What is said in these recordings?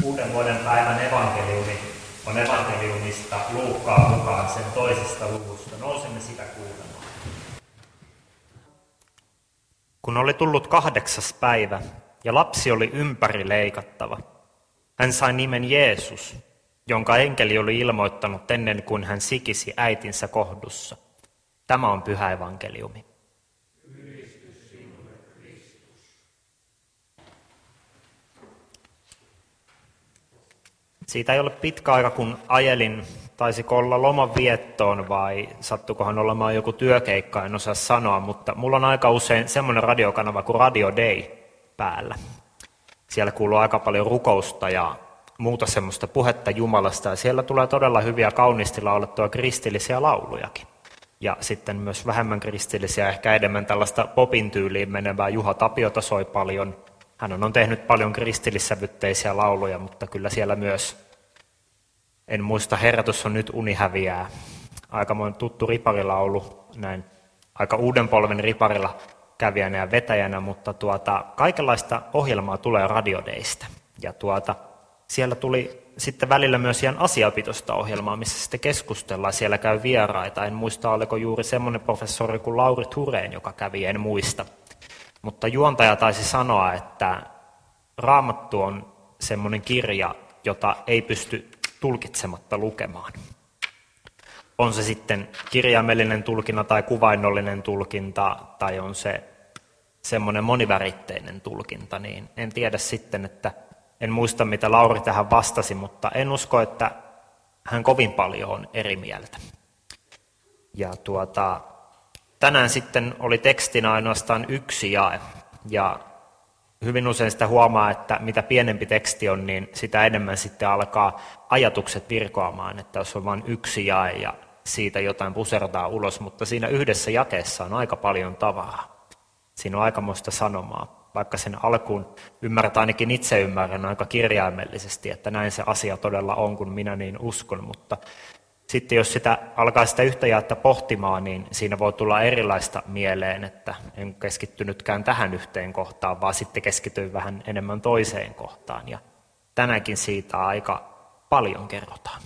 Uuden vuoden päivän evankeliumi on evankeliumista Luukkaan mukaan sen toisesta luvusta. Nousemme sitä kuulemaan. Kun oli tullut 8. päivä ja lapsi oli ympäri leikattava, hän sai nimen Jeesus, jonka enkeli oli ilmoittanut ennen kuin hän sikisi äitinsä kohdussa. Tämä on pyhä evankeliumi. Siitä ei ole pitkä aika, kun ajelin, taisiko olla loman viettoon vai sattukohan olemaan joku työkeikka, en osaa sanoa, mutta mulla on aika usein semmoinen radiokanava kuin Radio Day päällä. Siellä kuuluu aika paljon rukousta ja muuta semmoista puhetta Jumalasta, ja siellä tulee todella hyviä kauniisti laulettua kristillisiä laulujakin. Ja sitten myös vähemmän kristillisiä, ehkä enemmän tällaista popin tyyliin menevää. Juha Tapiota soi paljon. Hän on tehnyt paljon kristillissävytteisiä lauluja, mutta kyllä siellä myös, en muista, Herätys on nyt uni häviää. Aikamoinen tuttu riparilaulu, näin aika uuden polven riparilla kävijänä ja vetäjänä, mutta kaikenlaista ohjelmaa tulee radiodeista. Ja siellä tuli sitten välillä myös ihan asiapitoista ohjelmaa, missä sitten keskustellaan, siellä käy vieraita. En muista, oliko juuri semmoinen professori kuin Lauri Thurén, joka kävi, en muista. Mutta juontaja taisi sanoa, että Raamattu on semmoinen kirja, jota ei pysty tulkitsematta lukemaan. On se sitten kirjaimellinen tulkinta tai kuvainnollinen tulkinta, tai on se semmoinen moniväritteinen tulkinta, niin en tiedä sitten, että en muista mitä Lauri tähän vastasi, mutta en usko, että hän kovin paljon on eri mieltä. Ja tänään sitten oli tekstinä ainoastaan yksi jae, ja hyvin usein sitä huomaa, että mitä pienempi teksti on, niin sitä enemmän sitten alkaa ajatukset virkoamaan, että jos on vain yksi jae ja siitä jotain pusertaa ulos, mutta siinä yhdessä jakeessa on aika paljon tavaraa. Siinä on aikamoista sanomaa, vaikka sen alkuun ymmärtää, ainakin itse ymmärrän aika kirjaimellisesti, että näin se asia todella on, kun minä niin uskon, mutta sitten jos sitä alkaa sitä yhtä jaetta pohtimaan, niin siinä voi tulla erilaista mieleen, että en keskittynytkään tähän yhteen kohtaan, vaan sitten keskityin vähän enemmän toiseen kohtaan. Ja tänäänkin siitä aika paljon kerrotaan.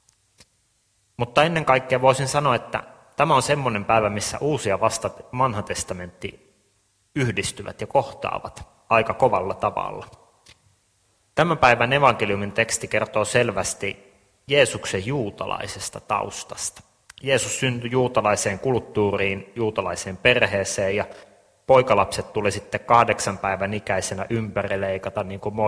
Mutta ennen kaikkea voisin sanoa, että tämä on semmoinen päivä, missä uusi ja vanha testamentti yhdistyvät ja kohtaavat aika kovalla tavalla. Tämän päivän evankeliumin teksti kertoo selvästi Jeesuksen juutalaisesta taustasta. Jeesus syntyi juutalaiseen kulttuuriin, juutalaiseen perheeseen, ja poikalapset tuli sitten 8 päivän ikäisenä ympärileikata, niin kuin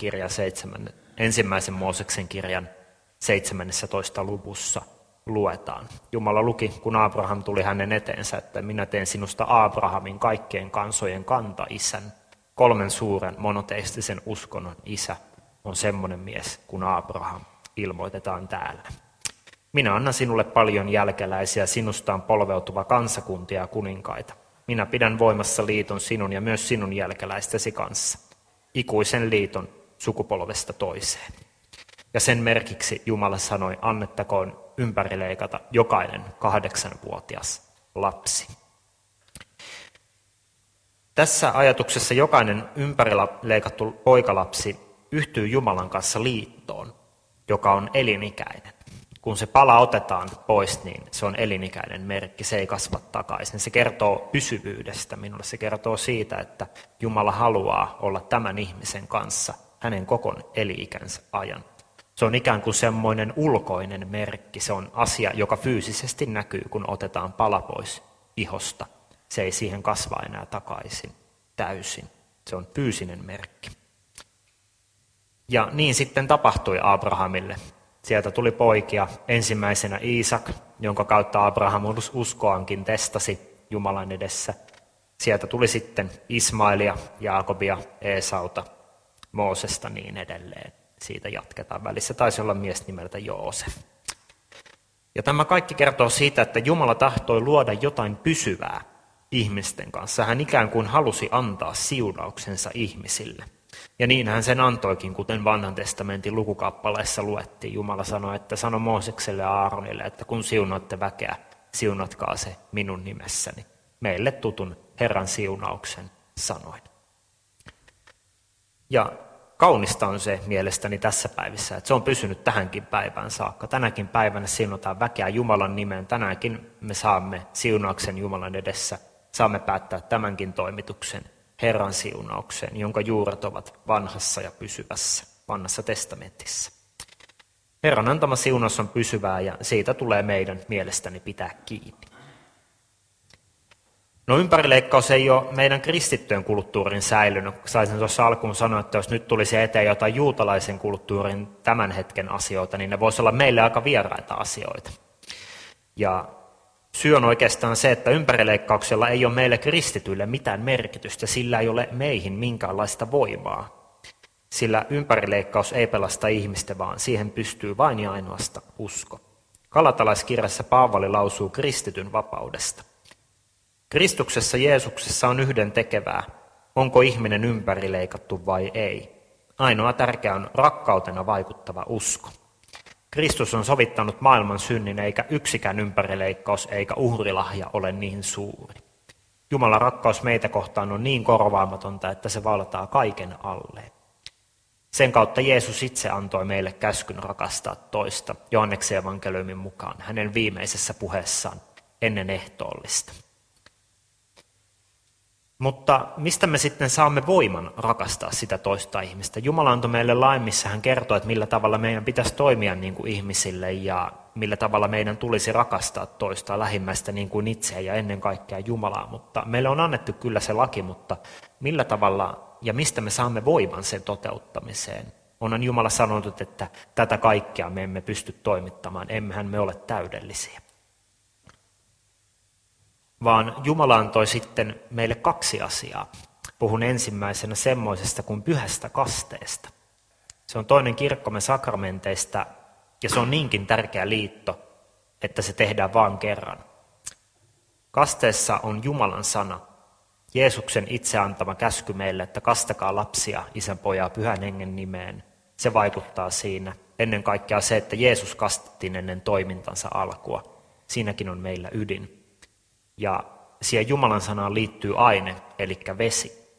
ensimmäisen Mooseksen kirjan 17. luvussa luetaan. Jumala luki, kun Abraham tuli hänen eteensä, että minä teen sinusta Abrahamin kaikkien kansojen kantaisän. 3 suuren monoteistisen uskonnon isä on semmoinen mies kuin Abraham. Ilmoitetaan täällä. Minä annan sinulle paljon jälkeläisiä, sinusta on polveutuva kansakuntia ja kuninkaita. Minä pidän voimassa liiton sinun ja myös sinun jälkeläistesi kanssa. Ikuisen liiton sukupolvesta toiseen. Ja sen merkiksi Jumala sanoi, annettakoon ympärileikata jokainen 8-vuotias lapsi. Tässä ajatuksessa jokainen ympärileikattu poikalapsi yhtyy Jumalan kanssa liittoon, joka on elinikäinen. Kun se pala otetaan pois, niin se on elinikäinen merkki, se ei kasva takaisin. Se kertoo pysyvyydestä minulle, se kertoo siitä, että Jumala haluaa olla tämän ihmisen kanssa hänen kokon eli-ikänsä ajan. Se on ikään kuin semmoinen ulkoinen merkki, se on asia, joka fyysisesti näkyy, kun otetaan pala pois ihosta. Se ei siihen kasva enää takaisin täysin, se on fyysinen merkki. Ja niin sitten tapahtui Abrahamille. Sieltä tuli poikia, ensimmäisenä Iisak, jonka kautta Abraham uskoankin testasi Jumalan edessä. Sieltä tuli sitten Ismailia, Jaakobia, Eesauta, Moosesta niin edelleen. Siitä jatketaan. Välissä taisi olla mies nimeltä Joosef. Ja tämä kaikki kertoo siitä, että Jumala tahtoi luoda jotain pysyvää ihmisten kanssa. Hän ikään kuin halusi antaa siunauksensa ihmisille. Ja niin hän sen antoikin, kuten vanhan testamentin lukukappaleessa luettiin. Jumala sanoi, että sano Moosekselle ja Aaronille, että kun siunaatte väkeä, siunatkaa se minun nimessäni. Meille tutun Herran siunauksen sanoin. Ja kaunista on se mielestäni tässä päivässä, että se on pysynyt tähänkin päivään saakka. Tänäkin päivänä siunataan väkeä Jumalan nimeen. Tänäänkin me saamme siunauksen Jumalan edessä. Saamme päättää tämänkin toimituksen Herran siunauksen, jonka juuret ovat vanhassa ja pysyvässä, vanhassa testamentissa. Herran antama siunaus on pysyvää ja siitä tulee meidän mielestäni pitää kiinni. No ympärileikkaus ei ole meidän kristittyjen kulttuurin säilynyt. Saisin tuossa alkuun sanoa, että jos nyt tulisi eteen jotain juutalaisen kulttuurin tämän hetken asioita, niin ne voisi olla meille aika vieraita asioita. Ja syy on oikeastaan se, että ympärileikkauksella ei ole meille kristityille mitään merkitystä, sillä ei ole meihin minkäänlaista voimaa. Sillä ympärileikkaus ei pelasta ihmistä, vaan siihen pystyy vain ja ainoastaan usko. Galatalaiskirjassa Paavali lausuu kristityn vapaudesta. Kristuksessa Jeesuksessa on yhdentekevää, onko ihminen ympärileikattu vai ei. Ainoa tärkeä on rakkautena vaikuttava usko. Kristus on sovittanut maailman synnin, eikä yksikään ympärileikkaus eikä uhrilahja ole niin suuri. Jumalan rakkaus meitä kohtaan on niin korvaamatonta, että se valtaa kaiken alle. Sen kautta Jeesus itse antoi meille käskyn rakastaa toista, Johanneksen evankeliumin mukaan, hänen viimeisessä puheessaan ennen ehtoollista. Mutta mistä me sitten saamme voiman rakastaa sitä toista ihmistä? Jumala antoi meille lain, missä hän kertoo, että millä tavalla meidän pitäisi toimia niin kuin ihmisille ja millä tavalla meidän tulisi rakastaa toista lähimmäistä niin kuin itseä ja ennen kaikkea Jumalaa. Mutta meille on annettu kyllä se laki, mutta millä tavalla ja mistä me saamme voiman sen toteuttamiseen? Onhan Jumala sanonut, että tätä kaikkea me emme pysty toimittamaan, emmehän me ole täydellisiä. Vaan Jumala antoi sitten meille 2 asiaa. Puhun ensimmäisenä semmoisesta kuin pyhästä kasteesta. Se on toinen kirkkomme sakramenteista ja se on niinkin tärkeä liitto, että se tehdään vain kerran. Kasteessa on Jumalan sana, Jeesuksen itse antama käsky meille, että kastakaa lapsia Isän, Pojan, Pyhän Hengen nimeen. Se vaikuttaa siinä. Ennen kaikkea se, että Jeesus kastettiin ennen toimintansa alkua. Siinäkin on meillä ydin. Ja siihen Jumalan sanaan liittyy aine, eli vesi.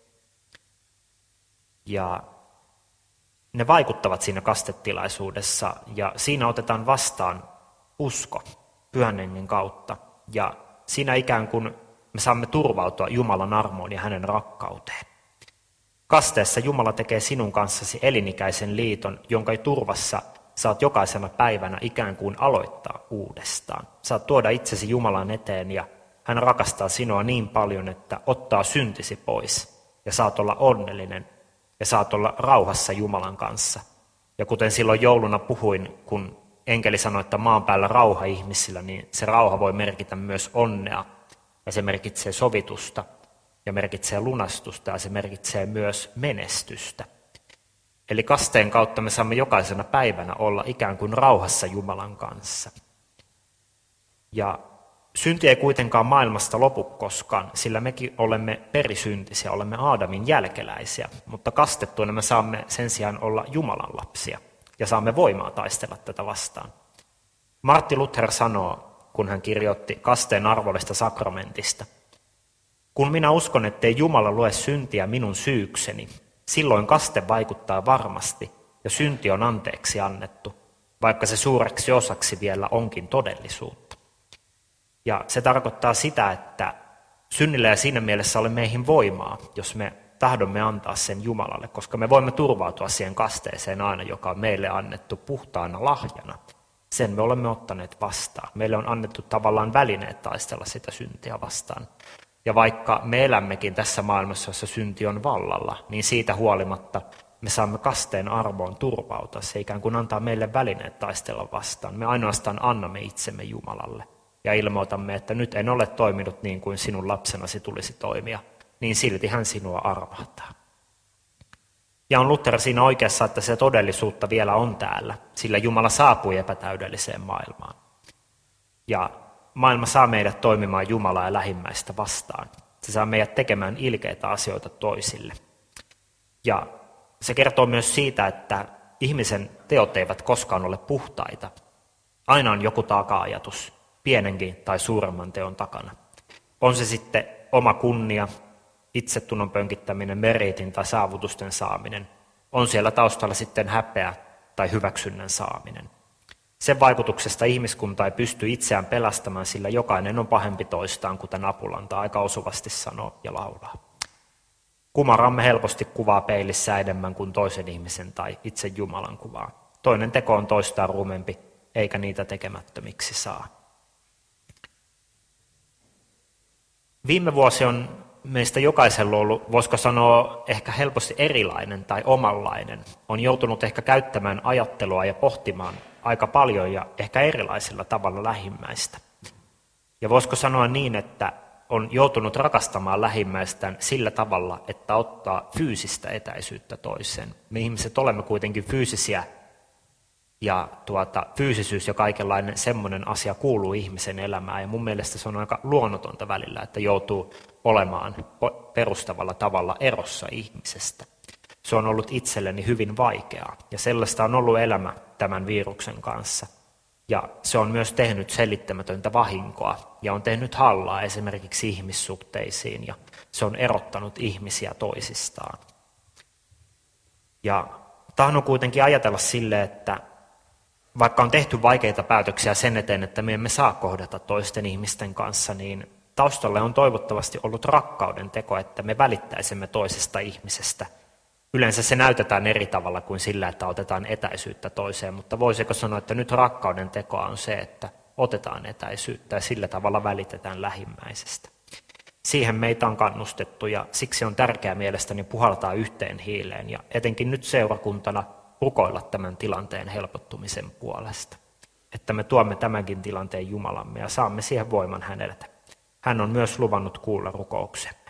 Ja ne vaikuttavat siinä kastetilaisuudessa, ja siinä otetaan vastaan usko Pyhän Hengen kautta. Ja siinä ikään kuin me saamme turvautua Jumalan armoon ja hänen rakkauteen. Kasteessa Jumala tekee sinun kanssasi elinikäisen liiton, jonka turvassa saat jokaisena päivänä ikään kuin aloittaa uudestaan. Saat tuoda itsesi Jumalan eteen ja hän rakastaa sinua niin paljon, että ottaa syntisi pois ja saat olla onnellinen ja saat olla rauhassa Jumalan kanssa. Ja kuten silloin jouluna puhuin, kun enkeli sanoi, että maan päällä rauha ihmisillä, niin se rauha voi merkitä myös onnea ja se merkitsee sovitusta ja merkitsee lunastusta ja se merkitsee myös menestystä. Eli kasteen kautta me saamme jokaisena päivänä olla ikään kuin rauhassa Jumalan kanssa. Ja synti ei kuitenkaan maailmasta lopu koskaan, sillä mekin olemme perisyntisiä, olemme Aadamin jälkeläisiä, mutta kastettuina me saamme sen sijaan olla Jumalan lapsia ja saamme voimaa taistella tätä vastaan. Martin Luther sanoo, kun hän kirjoitti kasteen arvollista sakramentista, kun minä uskon, ettei Jumala lue syntiä minun syykseni, silloin kaste vaikuttaa varmasti ja synti on anteeksi annettu, vaikka se suureksi osaksi vielä onkin todellisuutta. Ja se tarkoittaa sitä, että synnillä ei siinä mielessä ole meihin voimaa, jos me tahdomme antaa sen Jumalalle, koska me voimme turvautua siihen kasteeseen aina, joka on meille annettu puhtaana lahjana. Sen me olemme ottaneet vastaan. Meille on annettu tavallaan välineet taistella sitä syntiä vastaan. Ja vaikka me elämmekin tässä maailmassa, jossa synti on vallalla, niin siitä huolimatta me saamme kasteen arvoon turvautua. Se ikään kuin antaa meille välineet taistella vastaan. Me ainoastaan annamme itsemme Jumalalle ja ilmoitamme, että nyt en ole toiminut niin kuin sinun lapsenasi tulisi toimia, niin silti hän sinua armahtaa. Ja on Luther siinä oikeassa, että se todellisuutta vielä on täällä, sillä Jumala saapui epätäydelliseen maailmaan. Ja maailma saa meidät toimimaan Jumalaa ja lähimmäistä vastaan. Se saa meidät tekemään ilkeitä asioita toisille. Ja se kertoo myös siitä, että ihmisen teot eivät koskaan ole puhtaita. Aina on joku taka-ajatus, pienenkin tai suuremman teon takana. On se sitten oma kunnia, itsetunnon pönkittäminen, meriitin tai saavutusten saaminen. On siellä taustalla sitten häpeä tai hyväksynnän saaminen. Sen vaikutuksesta ihmiskunta ei pysty itseään pelastamaan, sillä jokainen on pahempi toistaan, kuten Apulanta aika osuvasti sanoo ja laulaa. Kumaramme helposti kuvaa peilissä enemmän kuin toisen ihmisen tai itse Jumalan kuvaa. Toinen teko on toistaan rumempi, eikä niitä tekemättömiksi saa. Viime vuosi on meistä jokaisella ollut, voisiko sanoa, ehkä helposti erilainen tai omanlainen. On joutunut ehkä käyttämään ajattelua ja pohtimaan aika paljon ja ehkä erilaisilla tavalla lähimmäistä. Ja voisiko sanoa niin, että on joutunut rakastamaan lähimmäistään sillä tavalla, että ottaa fyysistä etäisyyttä toiseen. Me ihmiset olemme kuitenkin fyysisiä ja fyysisyys ja kaikenlainen semmoinen asia kuuluu ihmisen elämään. Ja mun mielestä se on aika luonnotonta välillä, että joutuu olemaan perustavalla tavalla erossa ihmisestä. Se on ollut itselleni hyvin vaikeaa ja sellaista on ollut elämä tämän viruksen kanssa. Ja se on myös tehnyt selittämätöntä vahinkoa ja on tehnyt hallaa esimerkiksi ihmissuhteisiin ja se on erottanut ihmisiä toisistaan. Ja tahdon kuitenkin ajatella sille, että vaikka on tehty vaikeita päätöksiä sen eteen, että me emme saa kohdata toisten ihmisten kanssa, niin taustalle on toivottavasti ollut rakkauden teko, että me välittäisimme toisesta ihmisestä. Yleensä se näytetään eri tavalla kuin sillä, että otetaan etäisyyttä toiseen, mutta voisiko sanoa, että nyt rakkauden tekoa on se, että otetaan etäisyyttä ja sillä tavalla välitetään lähimmäisestä. Siihen meitä on kannustettu ja siksi on tärkeää mielestäni puhaltaa yhteen hiileen ja etenkin nyt seurakuntana rukoilla tämän tilanteen helpottumisen puolesta. Että me tuomme tämänkin tilanteen Jumalamme ja saamme siihen voiman häneltä. Hän on myös luvannut kuulla rukouksemme.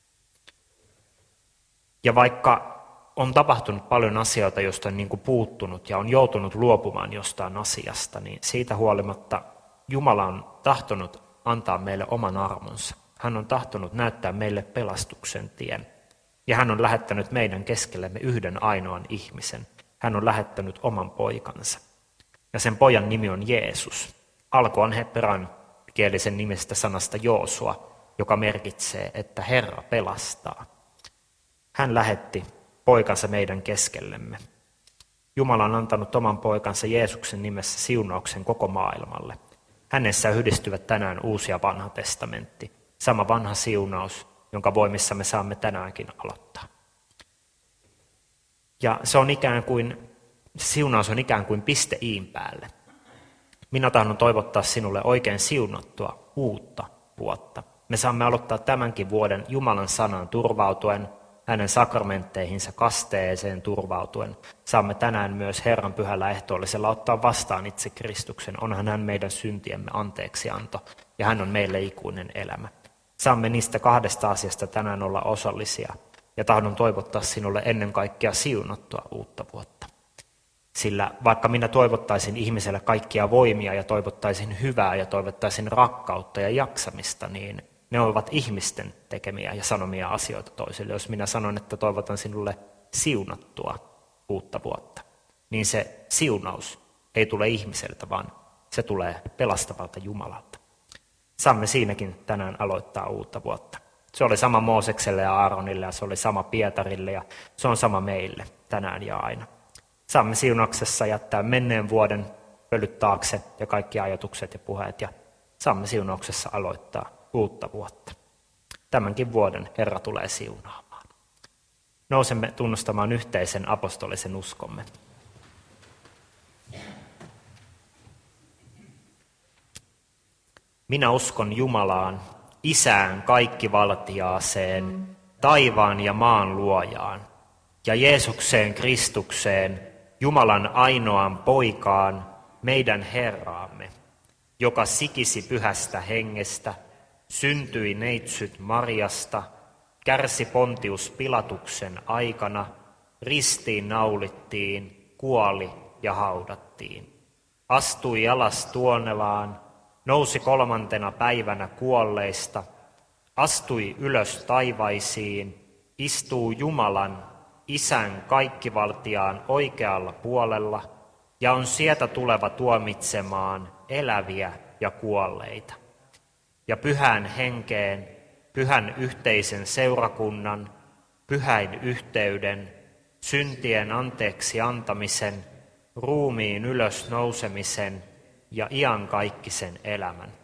Ja vaikka on tapahtunut paljon asioita, joista on puuttunut ja on joutunut luopumaan jostain asiasta, niin siitä huolimatta Jumala on tahtonut antaa meille oman armonsa. Hän on tahtonut näyttää meille pelastuksen tien. Ja hän on lähettänyt meidän keskellemme yhden ainoan ihmisen. Hän on lähettänyt oman poikansa. Ja sen pojan nimi on Jeesus. Alku on hebreankielisen nimestä sanasta Joosua, joka merkitsee, että Herra pelastaa. Hän lähetti poikansa meidän keskellemme. Jumala on antanut oman poikansa Jeesuksen nimessä siunauksen koko maailmalle. Hänessä yhdistyvät tänään uusi ja vanha testamentti. Sama vanha siunaus, jonka voimissa me saamme tänäänkin aloittaa. Ja siunaus on ikään kuin piste iin päälle. Minä tahdon toivottaa sinulle oikein siunattua uutta vuotta. Me saamme aloittaa tämänkin vuoden Jumalan sanan turvautuen, hänen sakramentteihinsa kasteeseen turvautuen. Saamme tänään myös Herran pyhällä ehtoollisella ottaa vastaan itse Kristuksen. Onhan hän meidän syntiemme anteeksianto ja hän on meille ikuinen elämä. Saamme niistä kahdesta asiasta tänään olla osallisia ja tahdon toivottaa sinulle ennen kaikkea siunattua uutta vuotta. Sillä vaikka minä toivottaisin ihmiselle kaikkia voimia ja toivottaisin hyvää ja toivottaisin rakkautta ja jaksamista, niin ne ovat ihmisten tekemiä ja sanomia asioita toisille. Jos minä sanon, että toivotan sinulle siunattua uutta vuotta, niin se siunaus ei tule ihmiseltä, vaan se tulee pelastavalta Jumalalta. Saamme siinäkin tänään aloittaa uutta vuotta. Se oli sama Moosekselle ja Aaronille ja se oli sama Pietarille ja se on sama meille tänään ja aina. Saamme siunauksessa jättää menneen vuoden pölyt taakse ja kaikki ajatukset ja puheet ja saamme siunauksessa aloittaa uutta vuotta. Tämänkin vuoden Herra tulee siunaamaan. Nousemme tunnustamaan yhteisen apostolisen uskomme. Minä uskon Jumalaan, Isään kaikkivaltiaaseen, taivaan ja maan luojaan, ja Jeesukseen Kristukseen, Jumalan ainoaan poikaan, meidän Herraamme, joka sikisi pyhästä hengestä, syntyi neitsyt Mariasta, kärsi Pontius Pilatuksen aikana, ristiin naulittiin, kuoli ja haudattiin. Astui alas tuonelaan, nousi 3. päivänä kuolleista, astui ylös taivaisiin, istuu Jumalan, Isän kaikkivaltiaan oikealla puolella ja on sieltä tuleva tuomitsemaan eläviä ja kuolleita. Ja pyhän henkeen, pyhän yhteisen seurakunnan, pyhäin yhteyden, syntien anteeksi antamisen, ruumiin ylös nousemisen ja iankaikkisen elämän.